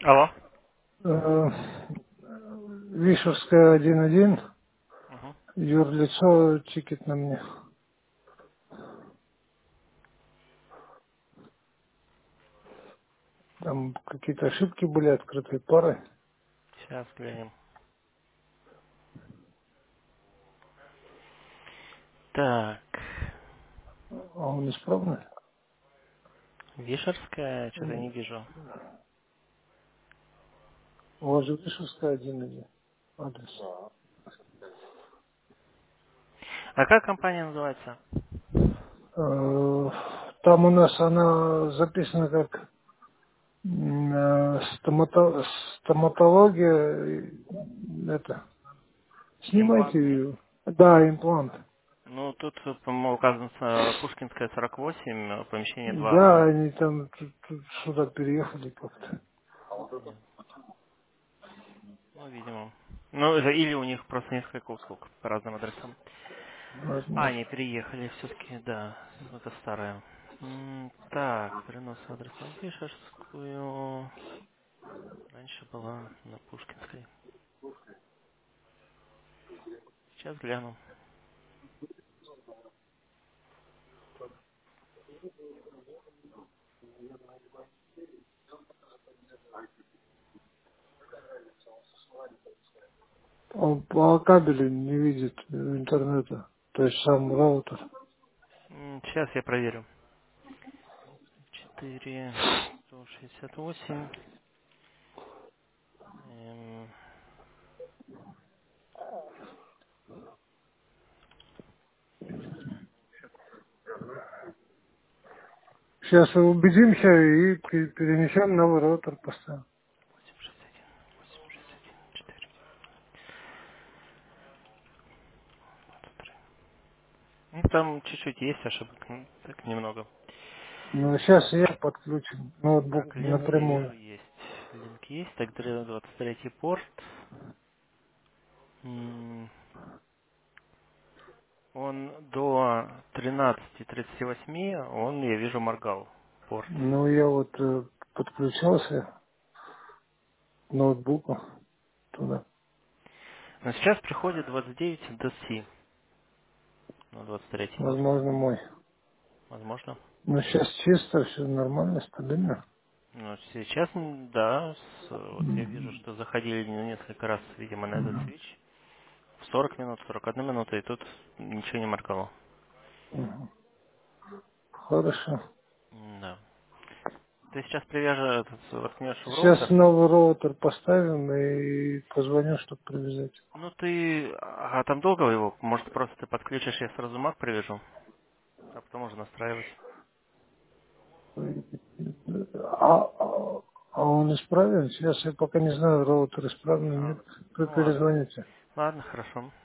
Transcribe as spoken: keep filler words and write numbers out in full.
Алло. Э, Вишерская один один, Мгм. юрлицо, тикет на мне. Там какие-то ошибки были, открытой пары, Сейчас глянем. Так. а он исправный. Вишерская, что-то не вижу. У вас же Вишерская один один адрес. А как компания называется? Э, Там у нас она записана как м, э, стомато- стоматология, э, это, снимайте Имплант. ее. Да, имплант. Ну, тут, э, по-моему, указано э, Пушкинская сорок восемь, э, помещение два Да, а они там тут- тут сюда переехали как-то. Нет. Ну, видимо. Ну, это или у них просто несколько услуг по разным адресам. А, Возможно. они переехали все-таки, да. Это старое. М, Так, перенос адреса на Вишерскую. Раньше была на Пушкинской. Сейчас гляну. Он по кабелю не видит э, интернета. То есть сам роутер. М, Сейчас я проверю. четыре сто шестьдесят восемь. Эм, Сейчас убедимся и пе- перенесем новый роутер поставим. восемь шесть один, восемь шесть один, четыре двадцать три. Ну, там чуть-чуть есть ошибок, ну, так немного. Но сейчас я подключен ноутбук Так, линк вижу, напрямую. есть. Линк есть, так, двадцать третий порт. М, Он до тринадцати тридцати восьми, он, я вижу, моргал, порт. Ну, я вот э, подключался к ноутбуку туда. Но сейчас приходит двадцать девять ди си на двадцать третий, Возможно, мой. возможно. Но сейчас чисто, все нормально, стабильно. Ну, сейчас, м, да, с- вот я вижу, Мгм. что заходили несколько раз, видимо, на этот Мгм. свич. В сорок минут, сорок одна минута, и тут ничего не моргало. Мгм. Хорошо. М, Да. Ты сейчас привяжешь, этот, воткнешь в Сейчас роутер. новый роутер поставим и позвоню, чтобы привязать. Ну ты, а там долго его? Может, просто ты подключишь, я сразу маг привяжу, а потом уже настраивать. А, а, а он исправен? Сейчас я пока не знаю, роутер исправен или А, нет. Вы ну ладно. перезвоните. Ладно, хорошо.